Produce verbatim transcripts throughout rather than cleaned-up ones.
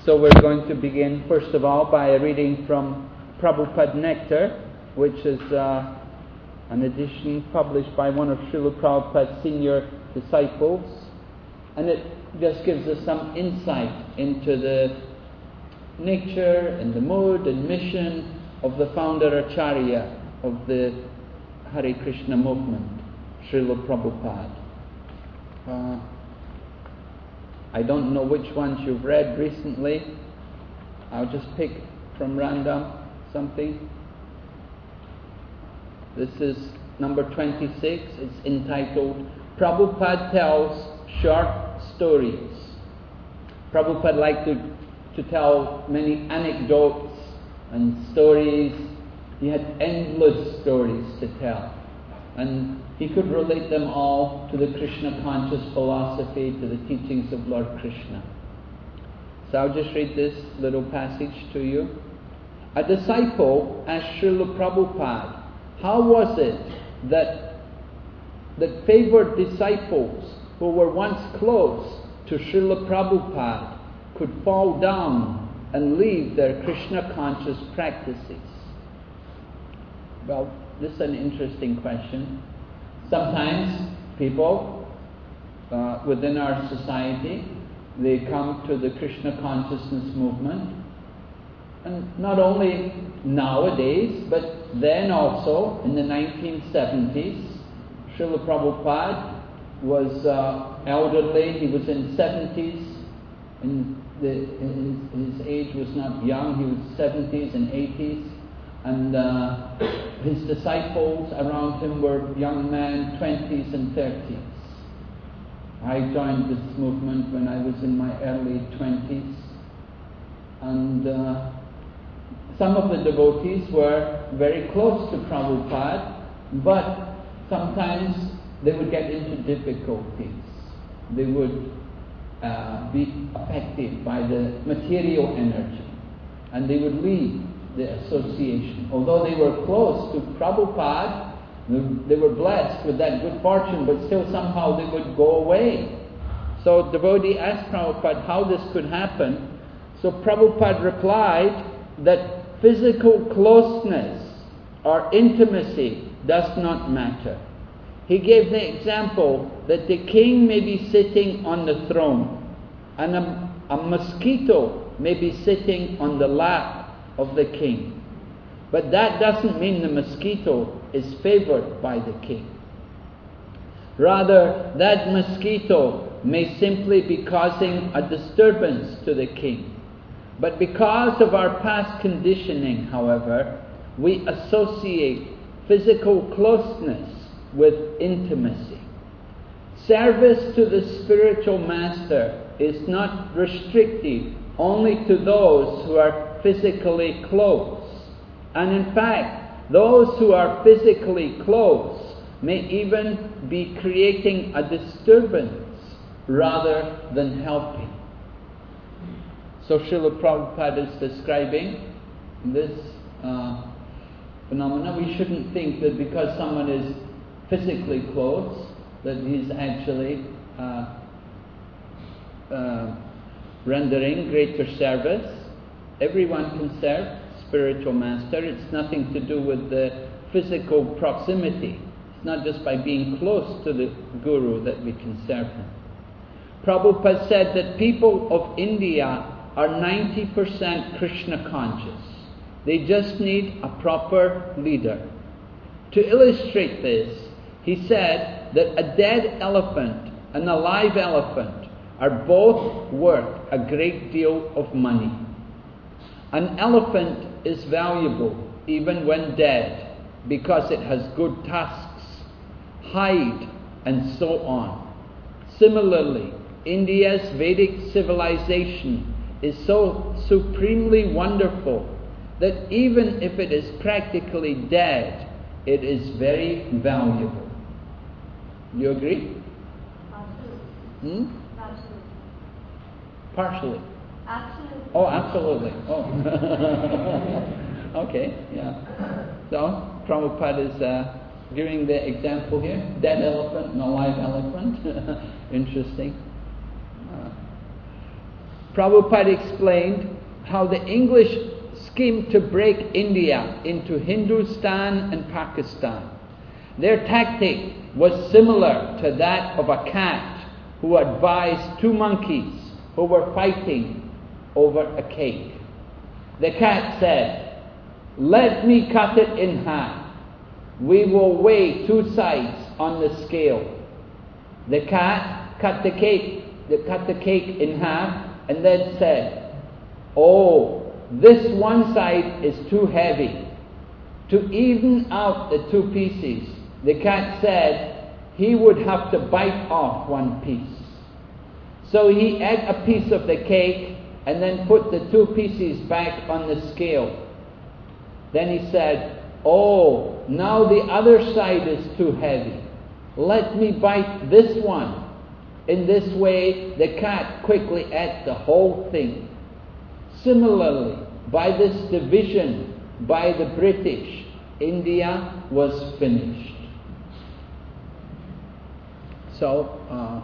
So we're going to begin, first of all, by a reading from Prabhupada Nectar, which is uh, an edition published by one of Srila Prabhupada's senior disciples. And it just gives us some insight into the nature and the mood and mission of the founder Acharya of the Hare Krishna movement, Srila Prabhupada. Uh, I don't know which ones you've read recently. I'll just pick from random something. This is number twenty-six. It's entitled Prabhupada Tells Short Stories. Prabhupada liked to, to tell many anecdotes and stories. He had endless stories to tell. And he could relate them all to the Krishna conscious philosophy, to the teachings of Lord Krishna. So I'll just read this little passage to you. A disciple asked Srila Prabhupada, how was it that, that favored disciples who were once close to Srila Prabhupada could fall down and leave their Krishna conscious practices? Well, this is an interesting question. Sometimes people uh, within our society, they come to the Krishna consciousness movement, and not only nowadays, but then also in the nineteen seventies, Srila Prabhupada was uh, elderly. He was in seventies, and the, his, his age was not young. He was seventies and eighties. And uh, his disciples around him were young men, twenties and thirties. I joined this movement when I was in my early twenties. And uh, some of the devotees were very close to Prabhupada, but sometimes they would get into difficulties. They would uh, be affected by the material energy, and they would leave the association. Although they were close to Prabhupada, they were blessed with that good fortune, but still somehow they would go away. So devotee asked Prabhupada how this could happen. So Prabhupada replied that physical closeness or intimacy does not matter. He gave the example that the king may be sitting on the throne, and a, a mosquito may be sitting on the lap of the king. But that doesn't mean the mosquito is favored by the king. Rather, that mosquito may simply be causing a disturbance to the king. But because of our past conditioning, however, we associate physical closeness with intimacy. Service to the spiritual master is not restricted only to those who are physically close. And in fact, those who are physically close may even be creating a disturbance rather than helping. So Srila Prabhupada is describing this uh, phenomena. We shouldn't think that because someone is physically close that he's actually uh, uh, rendering greater service. Everyone can serve spiritual master. It's nothing to do with the physical proximity. It's not just by being close to the Guru that we can serve him. Prabhupada said that people of India are ninety percent Krishna conscious. They just need a proper leader. To illustrate this, he said that a dead elephant and a live elephant are both worth a great deal of money. An elephant is valuable even when dead because it has good tusks, hide, and so on. Similarly, India's Vedic civilization is so supremely wonderful that even if it is practically dead, it is very valuable. You agree? Absolutely. Hmm? Absolutely. Partially. Absolutely. Oh, absolutely. Oh. Okay, yeah. So, Prabhupada is uh, giving the example here. Dead elephant and a live elephant. Interesting. Uh, Prabhupada explained how the English schemed to break India into Hindustan and Pakistan. Their tactic was similar to that of a cat who advised two monkeys who were fighting over a cake. The cat said, "Let me cut it in half. We will weigh two sides on the scale." The cat cut the cake, they cut the cake in half and then said, "Oh, this one side is too heavy." To even out the two pieces, the cat said he would have to bite off one piece. So he ate a piece of the cake and then put the two pieces back on the scale. Then he said, "Oh, now the other side is too heavy. Let me bite this one." In this way, the cat quickly ate the whole thing. Similarly, by this division by the British, India was finished. So, uh,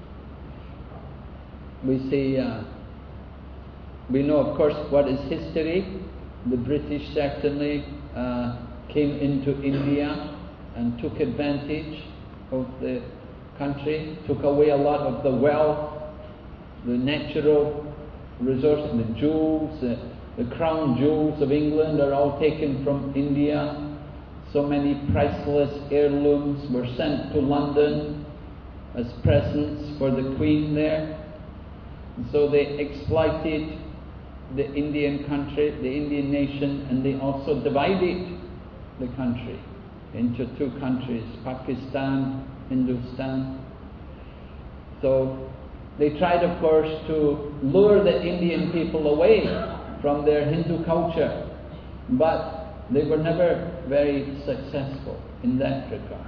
we see, uh, we know of course what is history. The British certainly uh, came into India and took advantage of the country, took away a lot of the wealth, the natural resources, the jewels, the, the crown jewels of England are all taken from India. So many priceless heirlooms were sent to London as presents for the Queen there. And so they exploited the Indian country, the Indian nation, and they also divided the country into two countries, Pakistan, Hindustan. So they tried, of course, to lure the Indian people away from their Hindu culture, but they were never very successful in that regard.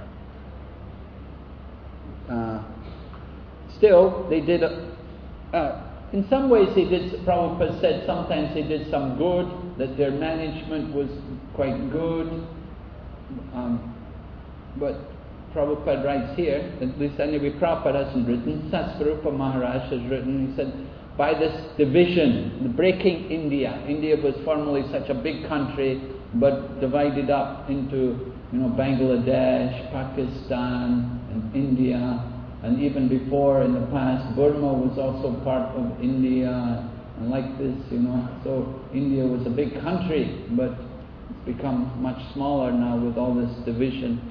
Uh, still, they did, a, uh, in some ways they did, Prabhupada said sometimes they did some good, that their management was quite good. Um, but Prabhupada writes here, at least anyway Prabhupada hasn't written, Sasvarupa Maharaj has written, he said, by this division, the breaking India, India was formerly such a big country, but divided up into, you know, Bangladesh, Pakistan, and India, and even before in the past, Burma was also part of India, and like this, you know, so India was a big country, but it's become much smaller now with all this division.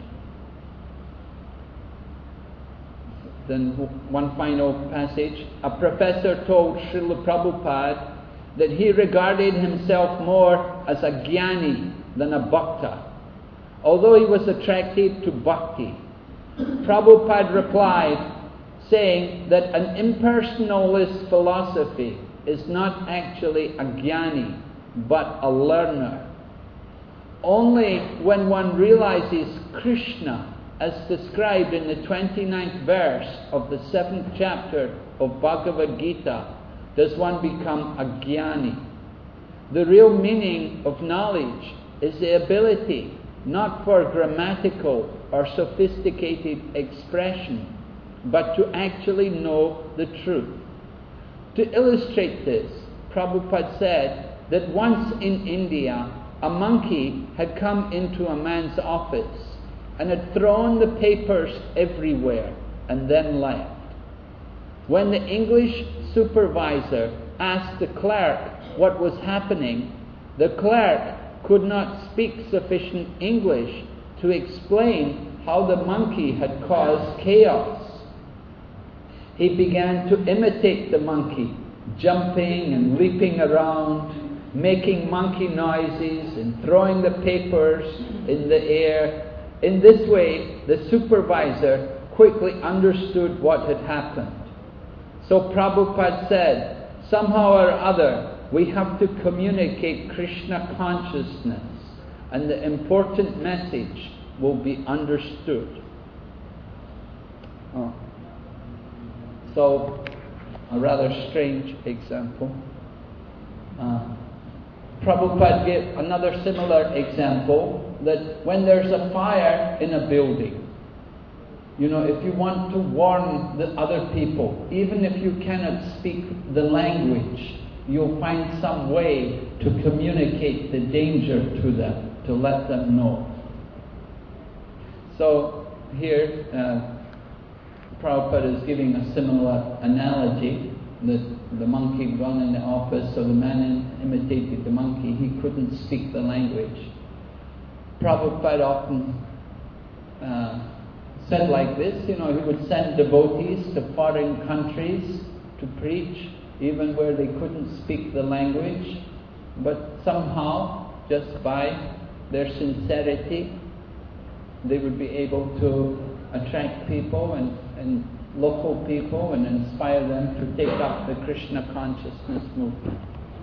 Then one final passage. A professor told Srila Prabhupada that he regarded himself more as a jnani than a bhakta, although he was attracted to bhakti. Prabhupada replied, saying that an impersonalist philosophy is not actually a jnani, but a learner. Only when one realizes Krishna as described in the twenty-ninth verse of the seventh chapter of Bhagavad Gita, does one become a jnani. The real meaning of knowledge is the ability not for grammatical or sophisticated expression, but to actually know the truth. To illustrate this, Prabhupada said that once in India, a monkey had come into a man's office and had thrown the papers everywhere and then left. When the English supervisor asked the clerk what was happening, the clerk could not speak sufficient English to explain how the monkey had caused chaos. He began to imitate the monkey, jumping and leaping around, making monkey noises and throwing the papers in the air. In this way, the supervisor quickly understood what had happened. So Prabhupada said, somehow or other, we have to communicate Krishna consciousness, and the important message will be understood. Oh. So, a rather strange example. Uh, Prabhupada gave another similar example, that when there's a fire in a building, You know, if you want to warn the other people, even if you cannot speak the language, you'll find some way to communicate the danger to them, to let them know. So here, uh, Prabhupada is giving a similar analogy. The, the monkey gone in the office, so the man imitated the monkey. He couldn't speak the language. Prabhupada often uh, said like this, you know, he would send devotees to foreign countries to preach, even where they couldn't speak the language, but somehow, just by their sincerity, they would be able to attract people and, and local people and inspire them to take up the Krishna consciousness movement.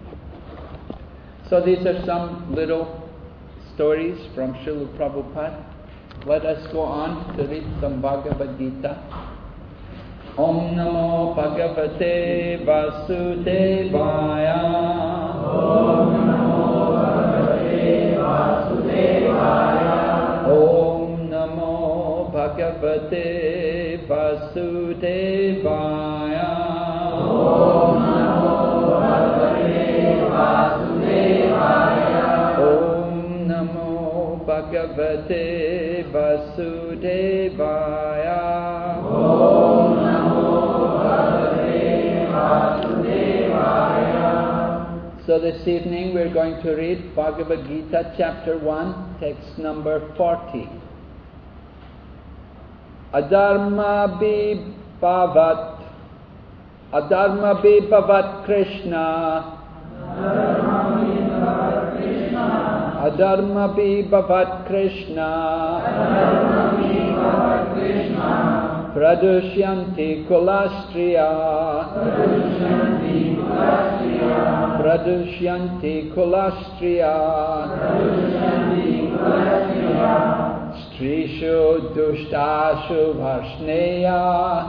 So these are some little stories from Srila Prabhupada. Let us go on to read some Bhagavad Gita. Om Namo Bhagavate Vasudevaya. Om Namo Bhagavate Vasudevaya. Om Namo Bhagavate Vasudevaya. Om Namo Bhagavate Vasudevaya. Om Namo Bhagavate Vasudevaya. Om Namo Bhagavate Vasudevaya. So this evening we're going to read Bhagavad Gita chapter one, text number forty. Adharma bhavat, Adharma bhavat Krishna. Adharma bhavat Krishna. Pradushyanti kulastriya. Pradushyanti kulastriya. Strishu dushtashu varshneya.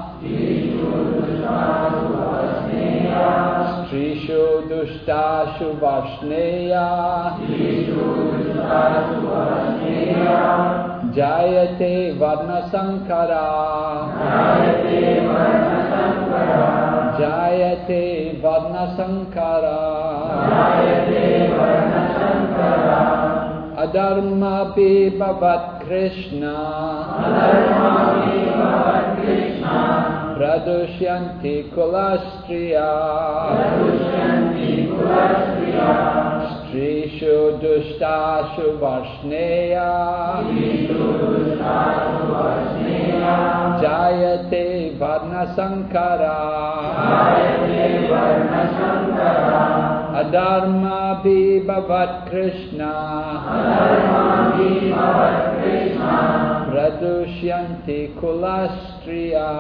Strishu dushtashu varshneya. Jayate varna sankara. Jayate varna sankara. Adharma bhavat Krishna. Pradushyanti kulastriya. Strishu dushtashu varshneya. Jayate varna sankara. Adharma bhavat Krishna. Pradushyanti kulastriya.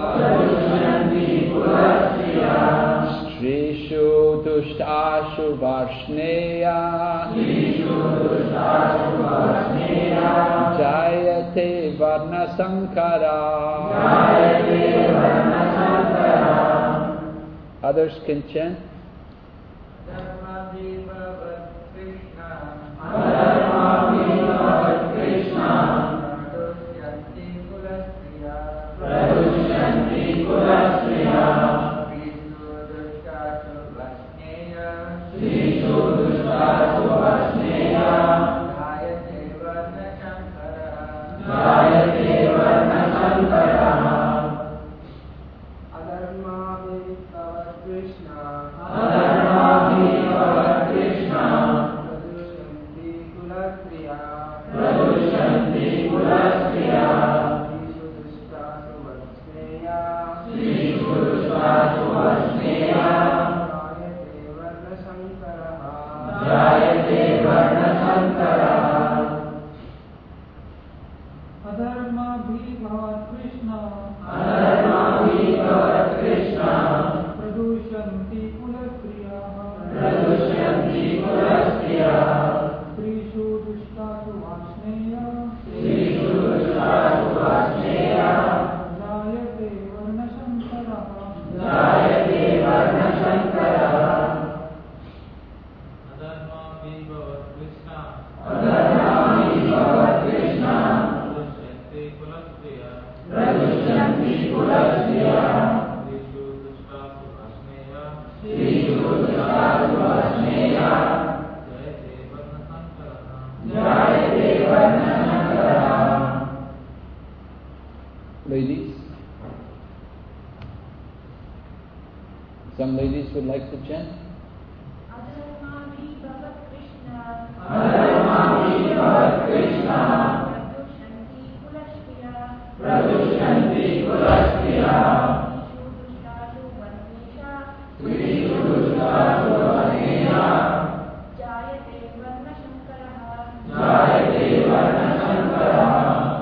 Strishu dushtashu varshneya. Jayate varna sankara. Others can chant. Krishna. Some ladies would like to chant. Adharmani Bhavat Krishna. Adharmani Bhavat Krishna. Pradushanti Kulastriya. Pradushanti Kulastriya. Vishu Dushtasu Vaneya. Vishu Dushtasu Vaneya. Jayate Varna Shankaraha. Jayate Varna Shankaraha.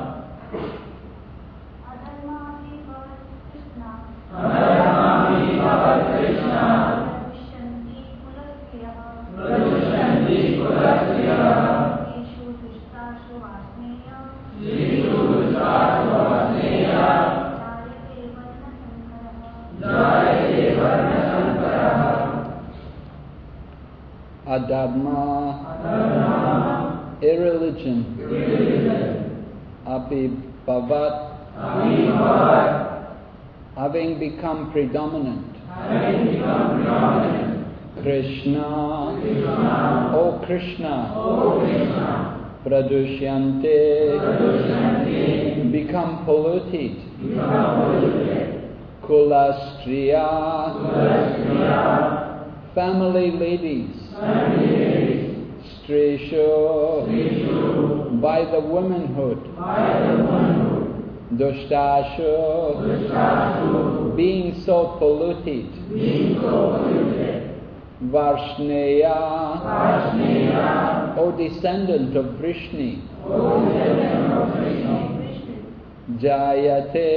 Adharmani Bhavat Krishna. Adharmani Bhavat Krishna. Pradushanti Kulastriya. Pradushanti Kulastriya. Vishu Dushtasu Vaneya. Vishu Dushtasu Vaneya. Jayate Varna Shankaraha. Jayate Varna Shankaraha. Adharma, Adharma. irreligion, Irreligion. Abhibhavat, Abhibhavat. having become predominant. Having become predominant. Krishna, Krishna. O Krishna, O Krishna. Pradushyanti, Pradushanti. become polluted. Become polluted. Kulastriya, Kulastriya. family ladies. Family ladies. Streshu, Vishu. by the womanhood. By the womanhood. Dushtashu, Dushtasu. being so polluted. Being so polluted. Varshneya, Varshneya. O descendant of Vrishni. O descendant of Vishnu. Jayate,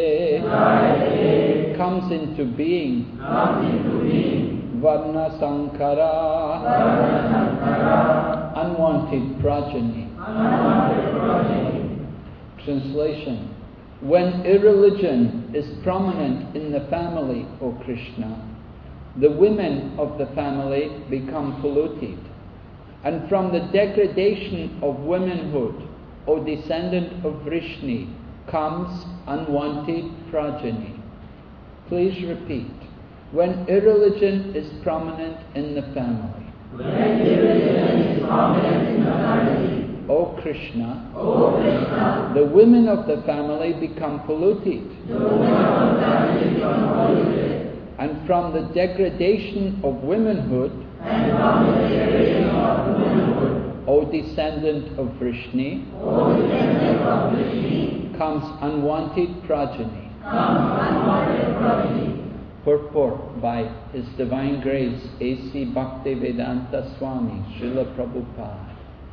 Jayate. comes into being. Comes into being. Varna Sankara, Varna Sankara. unwanted progeny. Unwanted progeny. Translation: when irreligion is prominent in the family, O Krishna, the women of the family become polluted. And from the degradation of womanhood, O descendant of Vrishni, comes unwanted progeny. Please repeat. When irreligion is prominent in the family. When irreligion is prominent in the family. O Krishna, O Krishna. the women of the family become polluted. The women of the family become polluted. And from the degradation of womanhood, And from the degradation of womanhood. O descendant of Vrishni, O descendant of Vishnu. comes unwanted progeny. Comes unwanted progeny. Purport by His Divine Grace A C Bhaktivedanta Swami Srila Prabhupada.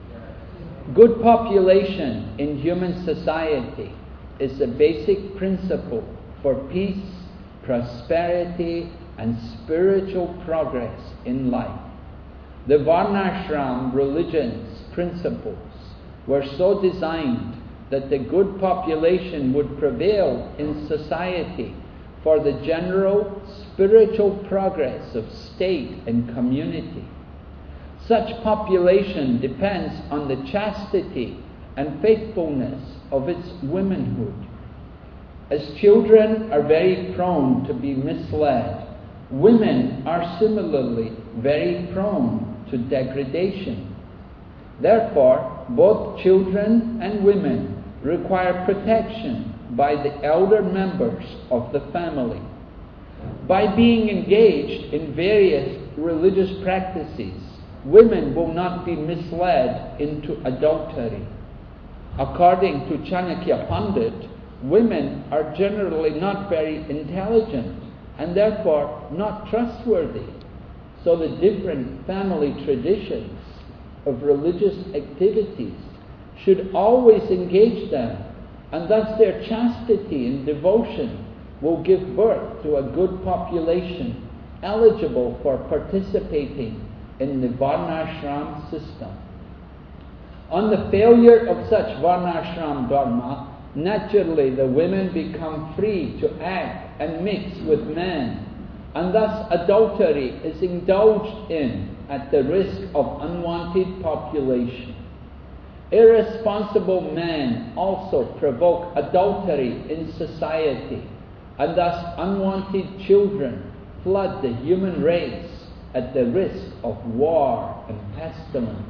Good population in human society is the basic principle for peace, prosperity and spiritual progress in life. The Varnashram religion's principles were so designed that the good population would prevail in society for the general spiritual progress of state and community. Such population depends on the chastity and faithfulness of its womanhood. As children are very prone to be misled, women are similarly very prone to degradation. Therefore, both children and women require protection by the elder members of the family. By being engaged in various religious practices, women will not be misled into adultery. According to Chanakya Pandit, women are generally not very intelligent and therefore not trustworthy. So the different family traditions of religious activities should always engage them, and thus their chastity and devotion will give birth to a good population eligible for participating in the Varnashram system. On the failure of such Varnashram dharma, naturally the women become free to act and mix with men, and thus adultery is indulged in at the risk of unwanted population. Irresponsible men also provoke adultery in society, and thus unwanted children flood the human race at the risk of war and pestilence.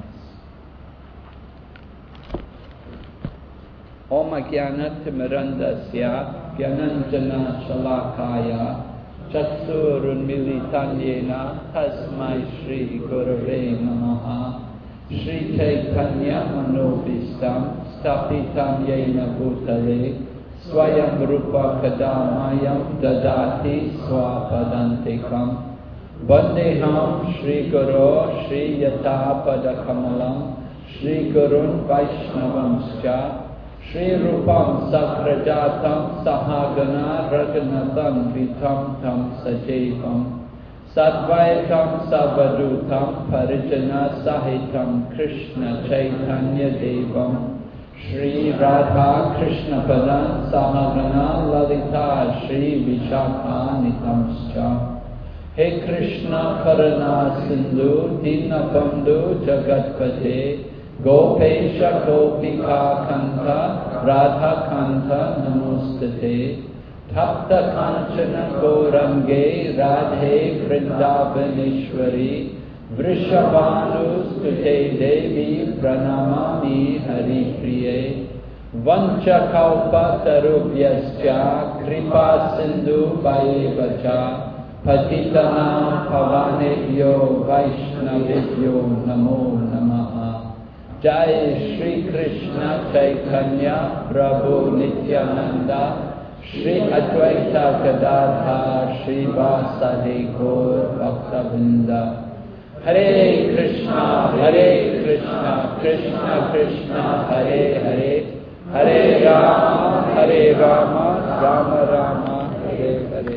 Om Jnana Timirandasya Jnananjana Shalakaya Chaturunmilitan yena tasmai Shri Gurave Namaha. Shri Chaitanya Manobhistam Stapitam yena bhutale Swayam Rupa Kadamayam Dadati Swapadantikam. Vandeham Shri Guru Shri Yata Padakamalam Shri Gurun Vaishnavamscha Shri Rupam Sakrajatam Sahagana Raghunatam Vitam Tam Sajevam Sadvaitam Savadutam Parijana Sahitam Krishna Chaitanya Devam Shri Radha Krishna Padan Sahagana Lalita Shri Vishakha Nitamscha. He Krishna Karuna Sindhu Dinabandhu Jagatpate Gopesha Gopika Kanta Radha Kanta Namustate Tapta Kanchana Gaurange Radhe Vrindavaneshwari Vrishabhanustute Devi Pranamami Hari Priye Vancha Kalpa Tarubhyascha Kripa Sindhu Vayevacha Patitanam Pavanebhyo Vaishnavebhyo Namo Namaha. Jai Shri Krishna Chaitanya Prabhu Nityananda Shri Advaita Gadadhar Shri Vasadi Gaur Bhaktavinda. Hare Krishna, Hare Krishna, Krishna Krishna, Hare Hare, Hare Rama, Hare Rama, Rama Rama, Hare Hare.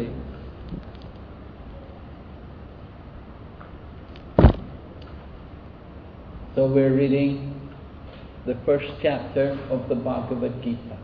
So we're reading the first chapter of the Bhagavad Gita.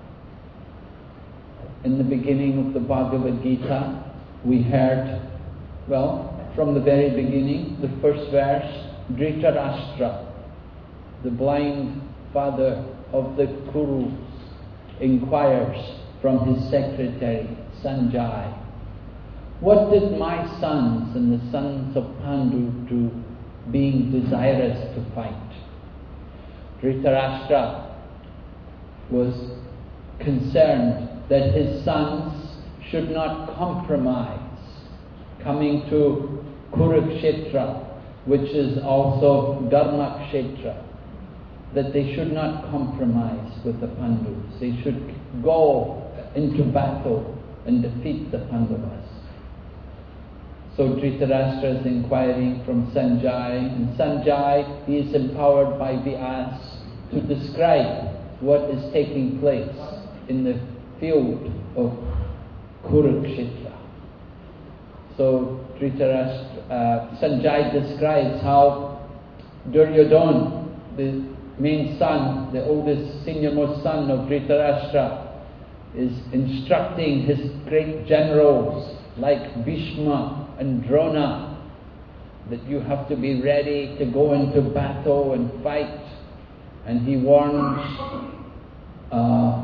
In the beginning of the Bhagavad Gita, we heard, well, from the very beginning, the first verse, Dhritarashtra, the blind father of the Kurus, inquires from his secretary, Sanjay, what did my sons and the sons of Pandu do, being desirous to fight? Dhritarashtra was concerned that his sons should not compromise coming to Kurukshetra, which is also Dharmakshetra, that they should not compromise with the Pandavas. They should go into battle and defeat the Pandavas. So Dhritarashtra is inquiring from Sanjay, and Sanjay, he is empowered by Vyas to describe what is taking place in the field of Kurukshetra. So Dhritarashtra, uh, Sanjay describes how Duryodhana, the main son, the oldest, senior-most son of Dhritarashtra, is instructing his great generals like Bhishma and Drona that you have to be ready to go into battle and fight. And he warns uh,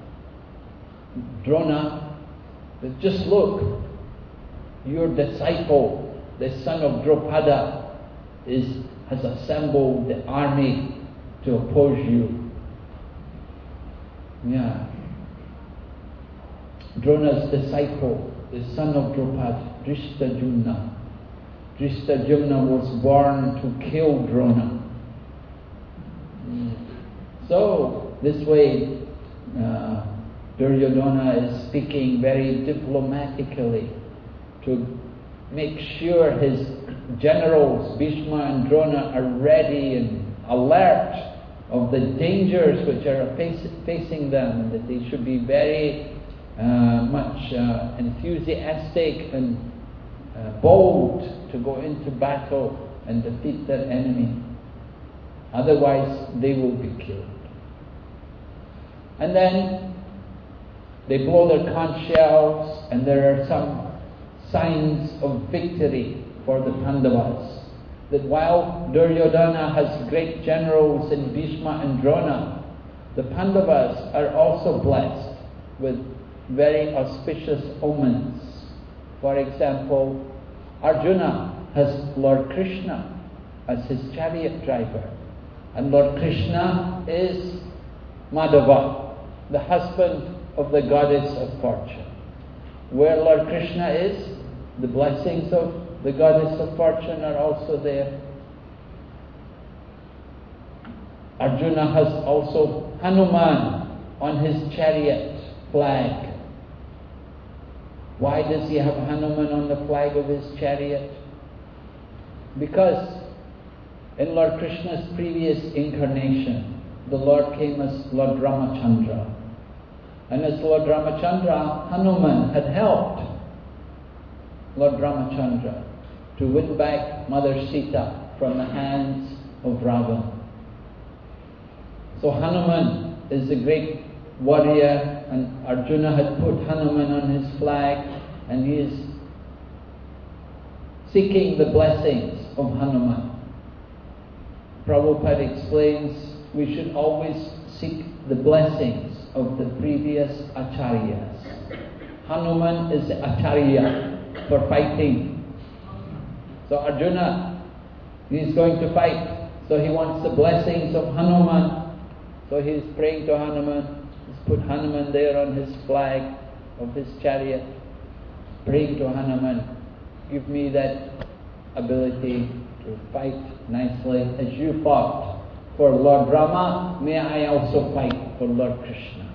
Drona that just look, your disciple, the son of Drupada, is, has assembled the army to oppose you. Yeah. Drona's disciple, the son of Drupada, Drishtadyumna. Drishtadyumna was born to kill Drona. So, this way, uh, Duryodhana is speaking very diplomatically to make sure his generals, Bhishma and Drona, are ready and alert of the dangers which are face, facing them, and that they should be very uh, much uh, enthusiastic and uh, bold to go into battle and defeat their enemy. Otherwise, they will be killed. And then they blow their conch shells, and there are some signs of victory for the Pandavas. That while Duryodhana has great generals in Bhishma and Drona, the Pandavas are also blessed with very auspicious omens. For example, Arjuna has Lord Krishna as his chariot driver, and Lord Krishna is Madhava, the husband of the goddess of fortune. Where Lord Krishna is, The blessings of the goddess of fortune are also there. Arjuna has also Hanuman on his chariot flag. Why does he have Hanuman on the flag of his chariot? Because in Lord Krishna's previous incarnation, the Lord came as Lord Ramachandra. And as Lord Ramachandra, Hanuman had helped Lord Ramachandra to win back Mother Sita from the hands of Ravana. So Hanuman is a great warrior, and Arjuna had put Hanuman on his flag, and he is seeking the blessings of Hanuman. Prabhupada explains we should always seek the blessings of the previous acharyas. Hanuman is the acharya for fighting. So Arjuna, he is going to fight, so he wants the blessings of Hanuman. So he is praying to Hanuman. He's put Hanuman there on his flag of his chariot, praying to Hanuman, give me that ability to fight nicely as you fought for Lord Rama, may I also fight for Lord Krishna.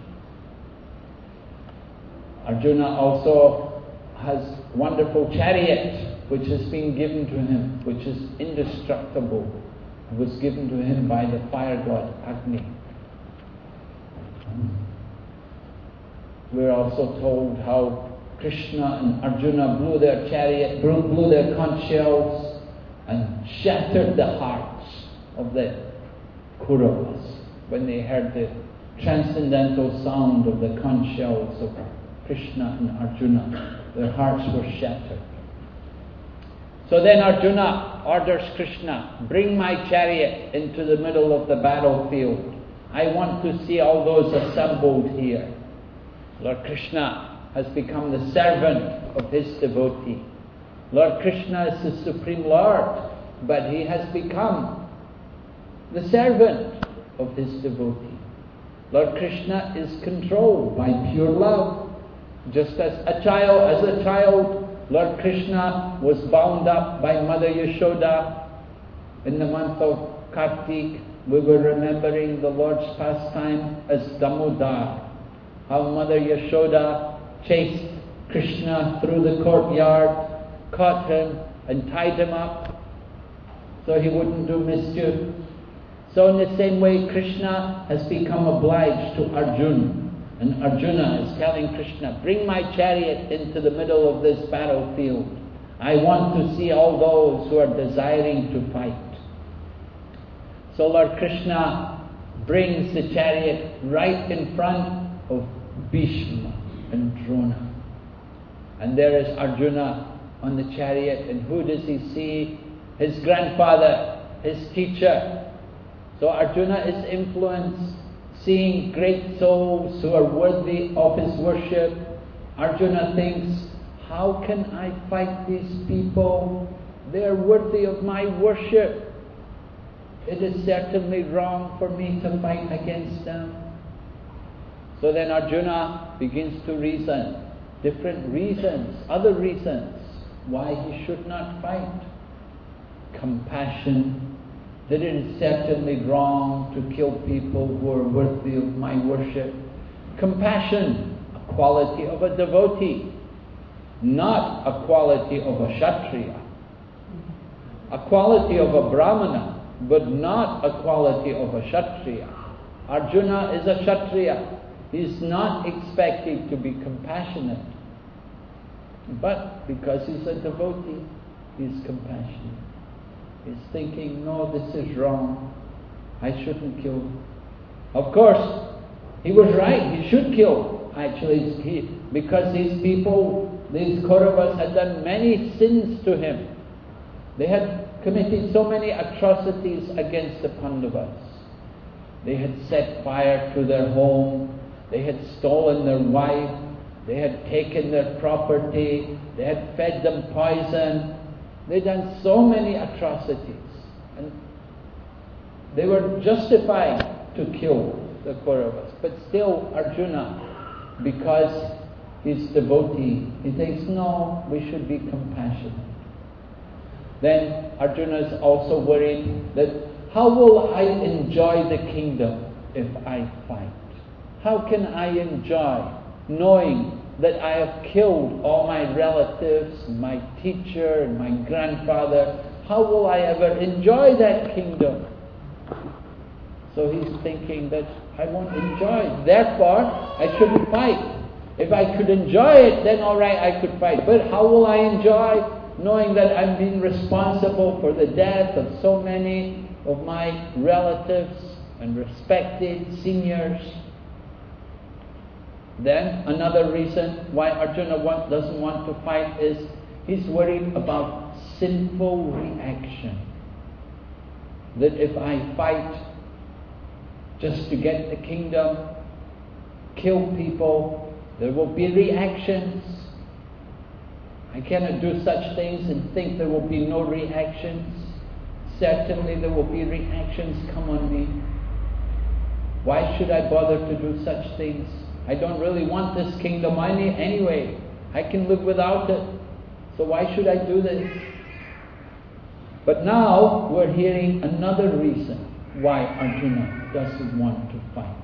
Arjuna also has wonderful chariot which has been given to him, which is indestructible. It was given to him by the fire god Agni. We're also told how Krishna and Arjuna blew their chariot, blew, blew their conch shells and shattered the hearts of the Kauravas when they heard the transcendental sound of the conch shells of Krishna and Arjuna. Their hearts were shattered. So then Arjuna orders Krishna, bring my chariot into the middle of the battlefield. I want to see all those assembled here. Lord Krishna has become the servant of his devotee. Lord Krishna is the Supreme Lord, but he has become the servant of his devotee. Lord Krishna is controlled by pure love. Just as a child, as a child, Lord Krishna was bound up by Mother Yashoda. In the month of Kartik, we were remembering the Lord's pastime as Damodar. How Mother Yashoda chased Krishna through the courtyard, caught him and tied him up so he wouldn't do mischief. So in the same way, Krishna has become obliged to Arjuna. And Arjuna is telling Krishna, bring my chariot into the middle of this battlefield. I want to see all those who are desiring to fight. So Lord Krishna brings the chariot right in front of Bhishma and Drona. And there is Arjuna on the chariot, and who does he see? His grandfather, his teacher. So Arjuna is influenced, seeing great souls who are worthy of his worship. Arjuna thinks, how can I fight these people? They are worthy of my worship. It is certainly wrong for me to fight against them. So then Arjuna begins to reason, different reasons, other reasons why he should not fight. Compassion, that it is certainly wrong to kill people who are worthy of my worship. Compassion, a quality of a devotee, not a quality of a Kshatriya. A quality of a Brahmana, but not a quality of a Kshatriya. Arjuna is a Kshatriya. He is not expected to be compassionate. But because he's a devotee, he's compassionate. He's thinking, no, this is wrong. I shouldn't kill. Of course, he was right. He should kill. Actually, he, because these people, these Kauravas had done many sins to him. They had committed so many atrocities against the Pandavas. They had set fire to their home. They had stolen their wife. They had taken their property. They had fed them poison. They'd done so many atrocities, and they were justified to kill the Kauravas. But still, Arjuna, because his devotee, he thinks, no, we should be compassionate. Then Arjuna is also worried that how will I enjoy the kingdom if I fight? How can I enjoy knowing that I have killed all my relatives, my teacher, and my grandfather? How will I ever enjoy that kingdom? So he's thinking that I won't enjoy it. Therefore, I shouldn't fight. If I could enjoy it, then all right, I could fight. But how will I enjoy knowing that I'm being responsible for the death of so many of my relatives and respected seniors? Then another reason why Arjuna want, doesn't want to fight is he's worried about sinful reaction. That if I fight just to get the kingdom, kill people, there will be reactions. I cannot do such things and think there will be no reactions. Certainly there will be reactions come on me. Why should I bother to do such things? I don't really want this kingdom any, anyway. I can live without it. So why should I do this? But now we're hearing another reason why Arjuna doesn't want to fight.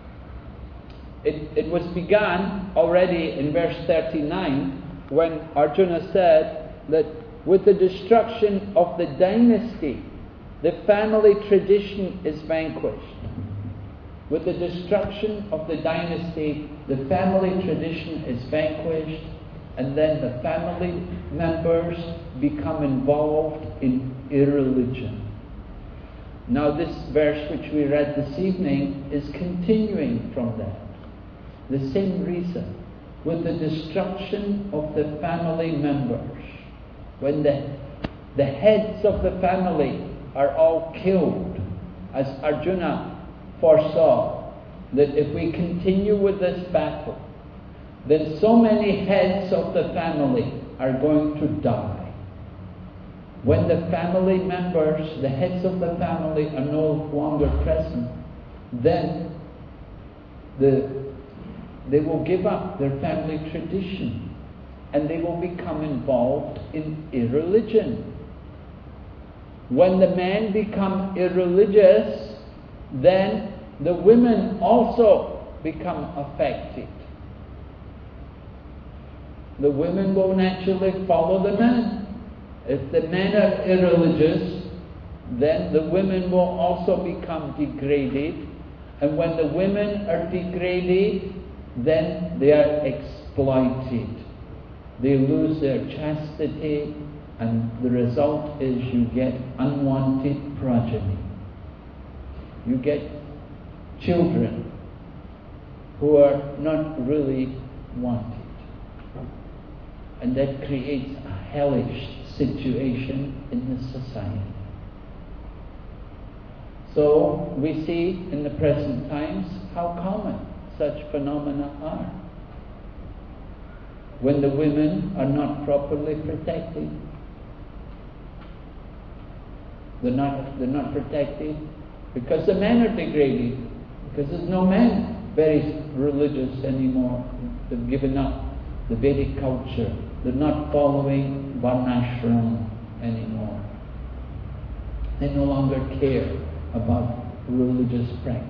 It, it was begun already in verse thirty-nine when Arjuna said that with the destruction of the dynasty, the family tradition is vanquished. With the destruction of the dynasty, the family tradition is vanquished, and then the family members become involved in irreligion. Now this verse which we read this evening is continuing from that. The same reason. With the destruction of the family members, when the, the heads of the family are all killed, as Arjuna foresaw, that if we continue with this battle, then so many heads of the family are going to die. When the family members, the heads of the family are no longer present, then the they will give up their family tradition and they will become involved in irreligion. When the men become irreligious, then the women also become affected. The women will naturally follow the men. If the men are irreligious, then the women will also become degraded. And when the women are degraded, then they are exploited. They lose their chastity, and the result is you get unwanted progeny. You get children who are not really wanted. And that creates a hellish situation in the society. So we see in the present times how common such phenomena are. When the women are not properly protected, they're not, they're not protected because the men are degraded, because there's no men very religious anymore. They've given up the Vedic culture. They're not following Varnashram anymore. They no longer care about religious practice.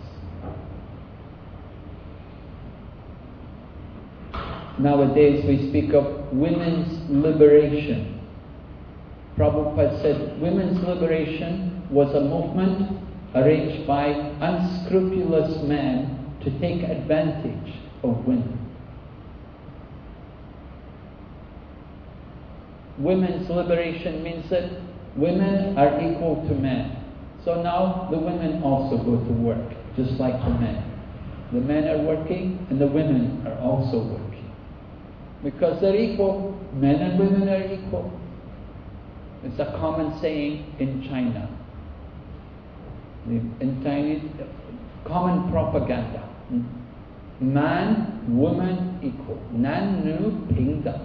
Nowadays we speak of women's liberation. Prabhupada said women's liberation was a movement arranged by unscrupulous men to take advantage of women. Women's liberation means that women are equal to men. So now the women also go to work, just like the men. The men are working and the women are also working. Because they're equal. Men and women are equal. It's a common saying in China. In Chinese, common propaganda. Man, woman equal. Nan nu ping dang.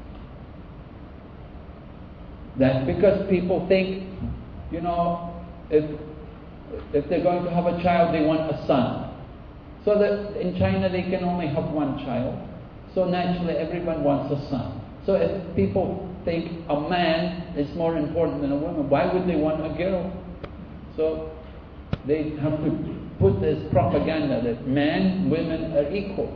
That's because people think, you know, if if they're going to have a child, they want a son. So that in China they can only have one child. So naturally everyone wants a son. So if people think a man is more important than a woman, why would they want a girl? So they have to put this propaganda that men, women are equal.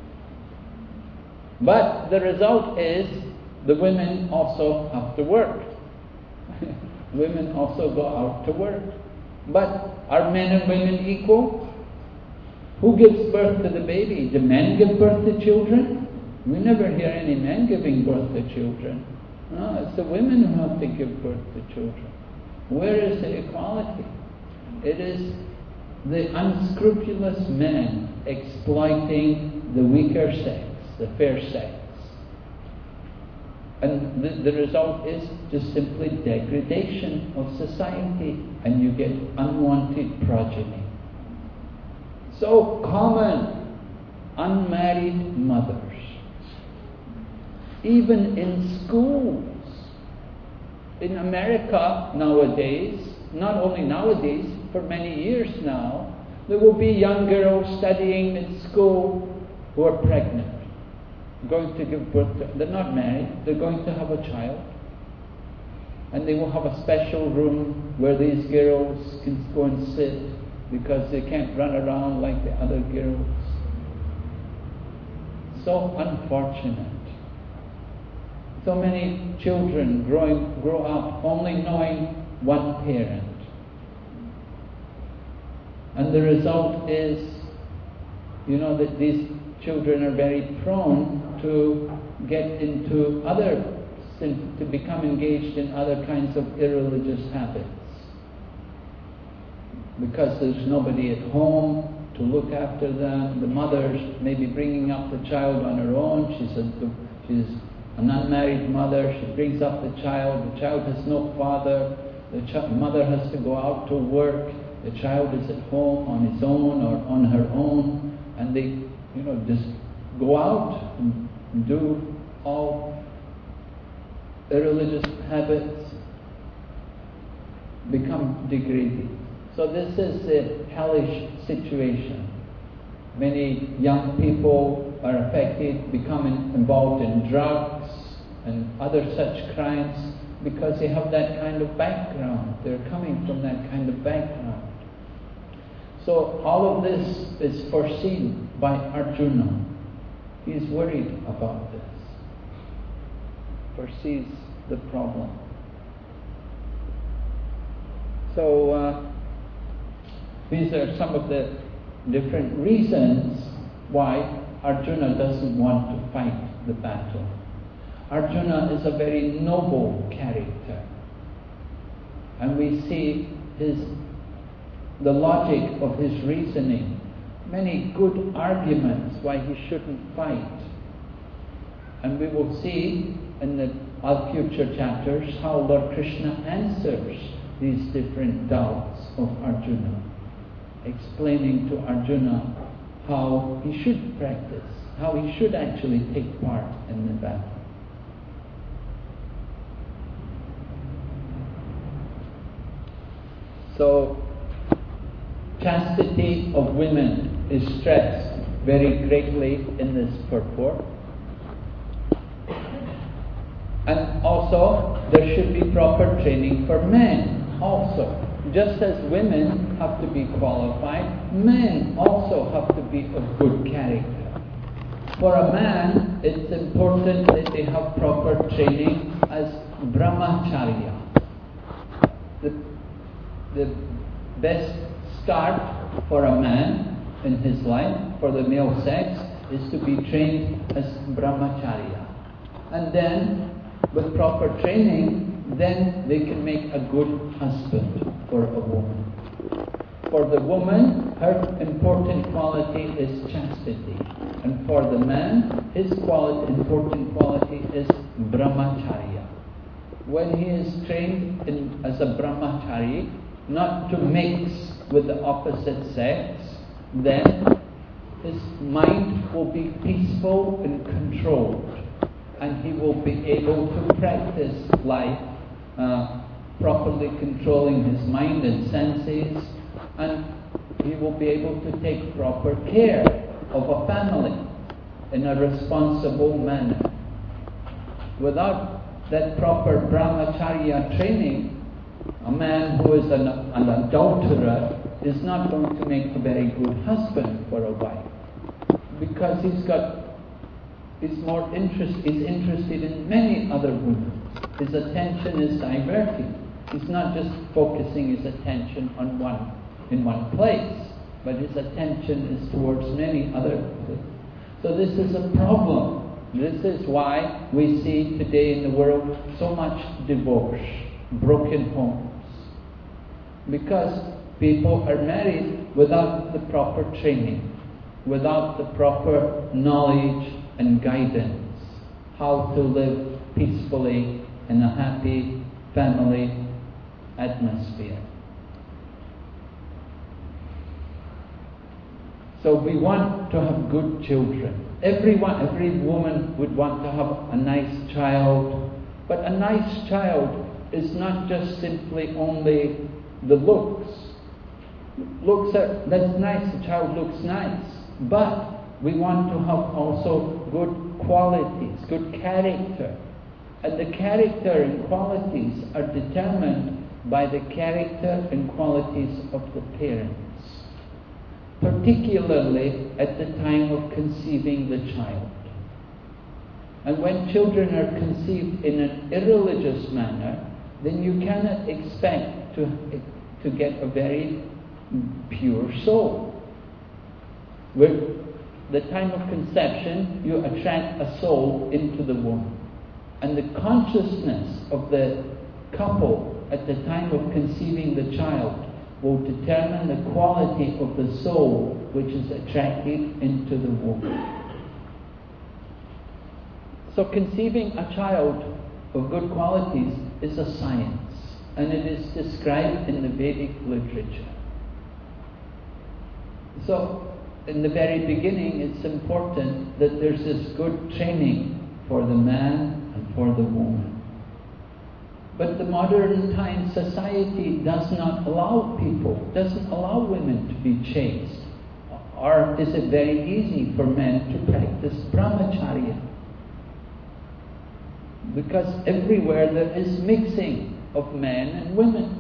But the result is the women also have to work. Women also go out to work. But are men and women equal? Who gives birth to the baby? Do men give birth to children? We never hear any men giving birth to children. No, it's the women who have to give birth to children. Where is the equality? It is the unscrupulous men exploiting the weaker sex, the fair sex. And the, the result is just simply degradation of society, and you get unwanted progeny. So common, unmarried mothers. Even in schools. In America nowadays, not only nowadays, for many years now, there will be young girls studying in school who are pregnant, going to give birth to, they're not married, they're going to have a child. And they will have a special room where these girls can go and sit because they can't run around like the other girls. So unfortunate. So many children growing, grow up only knowing one parent. And the result is, you know, that these children are very prone to get into other, to become engaged in other kinds of irreligious habits. Because there's nobody at home to look after them. The mother's maybe bringing up the child on her own. She's a, she's an unmarried mother. She brings up the child. The child has no father. The ch- mother has to go out to work. The child is at home on his own or on her own. And they, you know, just go out and do all irreligious habits, become degraded. So this is the hellish situation. Many young people are affected, becoming involved in drugs and other such crimes because they have that kind of background. They're coming from that kind of background. So all of this is foreseen by Arjuna. He is worried about this. Foresees the problem. So uh, these are some of the different reasons why Arjuna doesn't want to fight the battle. Arjuna is a very noble character. And we see his the logic of his reasoning. Many good arguments why he shouldn't fight. And we will see in the future chapters how Lord Krishna answers these different doubts of Arjuna, explaining to Arjuna how he should practice, how he should actually take part in the battle. So, chastity of women is stressed very greatly in this purport. And also, there should be proper training for men also. Just as women have to be qualified, men also have to be of good character. For a man, it's important that they have proper training as brahmacharya. The, the best start for a man in his life, for the male sex, is to be trained as brahmacharya. And then, with proper training, then they can make a good husband for a woman. For the woman, her important quality is chastity. And for the man, his quality, important quality is brahmacharya. When he is trained in, as a brahmachari, not to mix with the opposite sex, then his mind will be peaceful and controlled. And he will be able to practice life, uh, properly controlling his mind and senses, and he will be able to take proper care of a family. in a responsible manner. Without that proper brahmacharya training, a man who is an, an adulterer is not going to make a very good husband for a wife, because he's got, he's more interest, he's interested in many other women. His attention is diverted. He's not just focusing his attention on one in one place, but his attention is towards many other places. So this is a problem. This is why we see today in the world so much divorce, broken homes. Because people are married without the proper training, without the proper knowledge and guidance, how to live peacefully in a happy family atmosphere. So we want to have good children. Everyone, every woman would want to have a nice child, but a nice child is not just simply only the looks. Looks are, that's nice, the child looks nice, but we want to have also good qualities, good character. And the character and qualities are determined by the character and qualities of the parents, particularly at the time of conceiving the child. And when children are conceived in an irreligious manner, then you cannot expect to, to get a very pure soul. With the time of conception, you attract a soul into the womb. And the consciousness of the couple at the time of conceiving the child will determine the quality of the soul which is attracted into the womb. So conceiving a child of good qualities is a science, and it is described in the Vedic literature. So in the very beginning, it's important that there's this good training for the man and for the woman. But the modern time society does not allow people, doesn't allow women to be chaste. Or is it very easy for men to practice brahmacharya? Because everywhere there is mixing of men and women.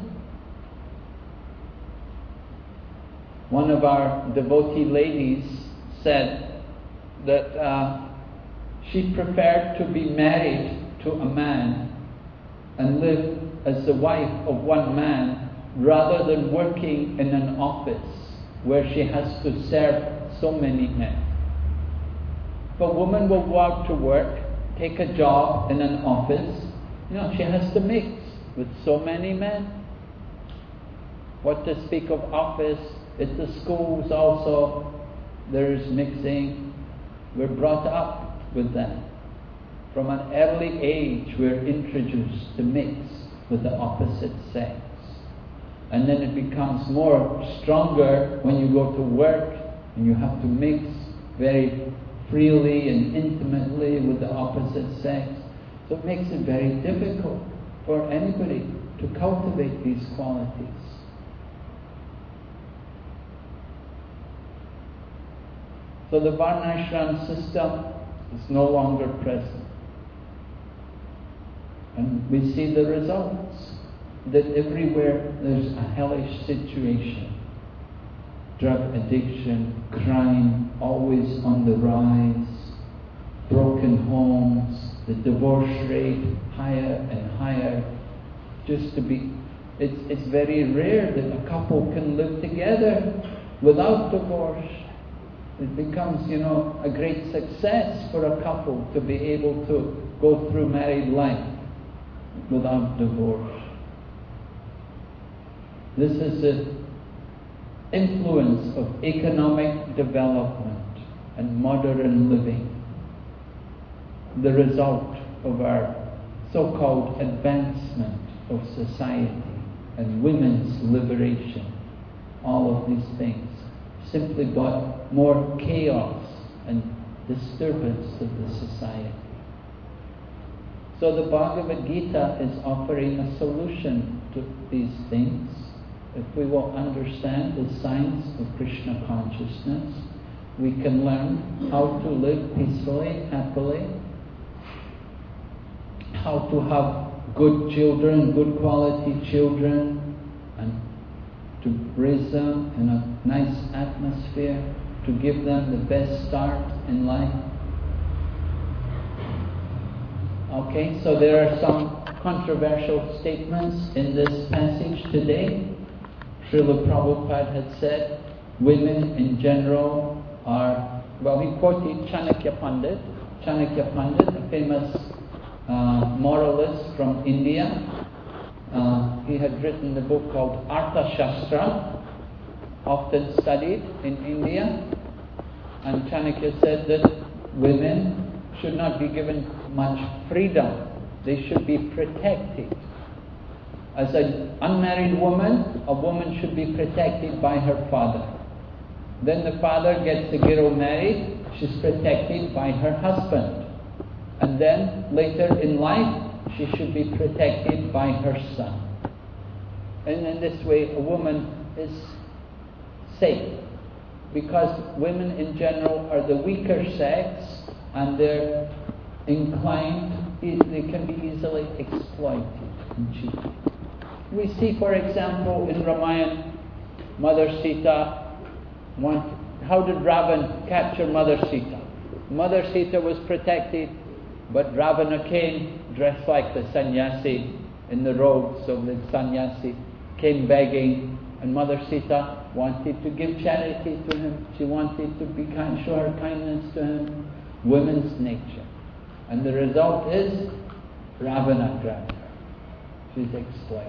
One of our devotee ladies said that uh, she preferred to be married to a man and live as the wife of one man rather than working in an office where she has to serve so many men. If a woman will go out to work, take a job in an office, you know, she has to mix with so many men. What to speak of office, at the schools also, there is mixing. We're brought up with that. From an early age, we're introduced to mix with the opposite sex. And then it becomes more stronger when you go to work and you have to mix very freely and intimately with the opposite sex. So it makes it very difficult for anybody to cultivate these qualities. So the Varnashram system is no longer present. And we see the results, that everywhere there's a hellish situation. Drug addiction, crime, always on the rise, broken homes, the divorce rate higher and higher. Just to be, it's, it's very rare that a couple can live together without divorce. It becomes, you know, a great success for a couple to be able to go through married life without divorce. This is the influence of economic development and modern living, the result of our so-called advancement of society and women's liberation. All of these things simply brought more chaos and disturbance to the society. So the Bhagavad Gita is offering a solution to these things. If we will understand the science of Krishna consciousness, we can learn how to live peacefully, happily, how to have good children, good quality children, and to raise them in a nice atmosphere, to give them the best start in life. Okay, so there are some controversial statements in this passage today. Srila Prabhupada had said women in general are, well, he quoted Chanakya Pandit. Chanakya Pandit, a famous uh, moralist from India. Uh, he had written a book called Artha Shastra, often studied in India. And Chanakya said that women should not be given much freedom. They should be protected. As an unmarried woman, a woman should be protected by her father. Then the father gets the girl married, she's protected by her husband. And then later in life, she should be protected by her son. And in this way, a woman is safe. Because women in general are the weaker sex, and they're inclined, they can be easily exploited and cheated. We see, for example, in Ramayana, Mother Sita, want, how did Ravan capture Mother Sita? Mother Sita was protected, but Ravana came dressed like the sannyasi, in the robes of the sannyasi, came begging, and Mother Sita wanted to give charity to him. She wanted to be kind, show her kindness to him. Women's nature. And the result is Ravana grabbed her. She's exploited.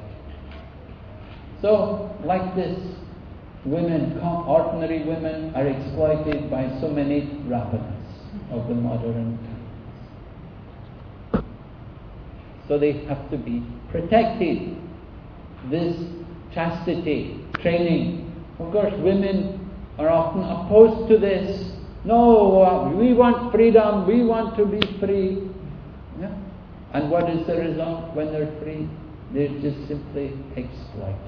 So, like this, women, ordinary women, are exploited by so many Ravanas of the modern times. So they have to be protected. This chastity, training. Of course, women are often opposed to this. No, uh, we want freedom, we want to be free. Yeah? And what is the result when they're free? They're just simply exploited.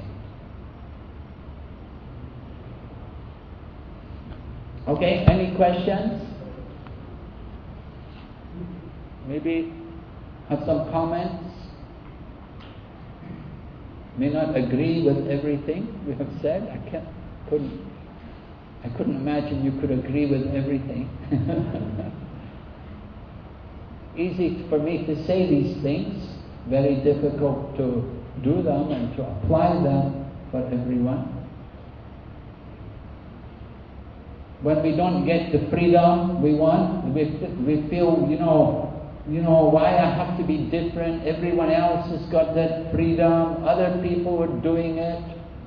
Okay, any questions? Maybe have some comments? May not agree with everything we have said. I can't, couldn't, I couldn't imagine you could agree with everything. Easy for me to say these things, very difficult to do them and to apply them for everyone. When we don't get the freedom we want, we, we feel, you know, you know, why I have to be different? Everyone else has got that freedom. Other people are doing it.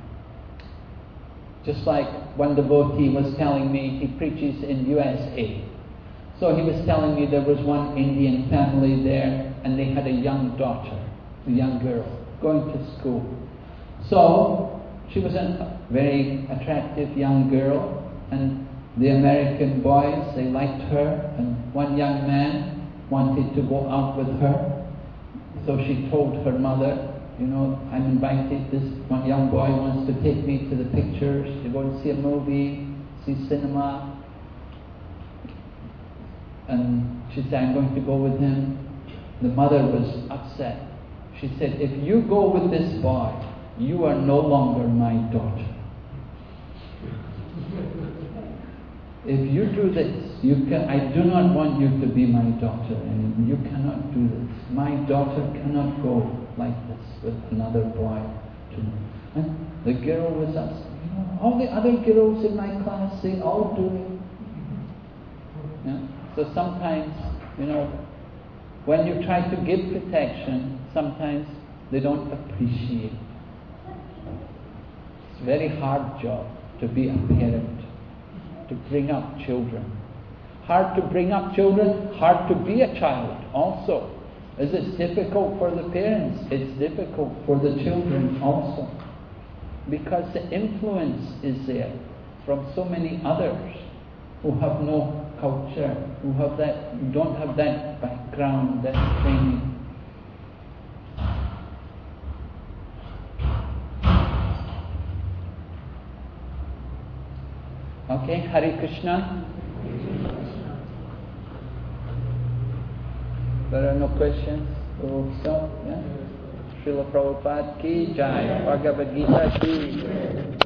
Just like one devotee was telling me, he preaches in U S A. So he was telling me there was one Indian family there, and they had a young daughter, a young girl, going to school. So she was a very attractive young girl, and the American boys, they liked her, and one young man wanted to go out with her. So she told her mother, you know, I'm invited, this one young boy wants to take me to the pictures, to go and see a movie, see cinema. And she said, I'm going to go with him. The mother was upset. She said, if you go with this boy, you are no longer my daughter. If you do this, you can, I do not want you to be my daughter, and you cannot do this. My daughter cannot go like this with another boy. And the girl was upset. You know, all the other girls in my class, they all do it. Yeah? So sometimes, you know, when you try to give protection, sometimes they don't appreciate. It's a very hard job to be a parent, to bring up children. Hard to bring up children, hard to be a child also. As it's difficult for the parents, it's difficult for the children also. Because the influence is there from so many others who have no culture, who have that, who don't have that background, that training. Okay, Hare Krishna. There are no questions? We'll stop, yeah? Srila Prabhupada ki jai, Bhagavad Gita ki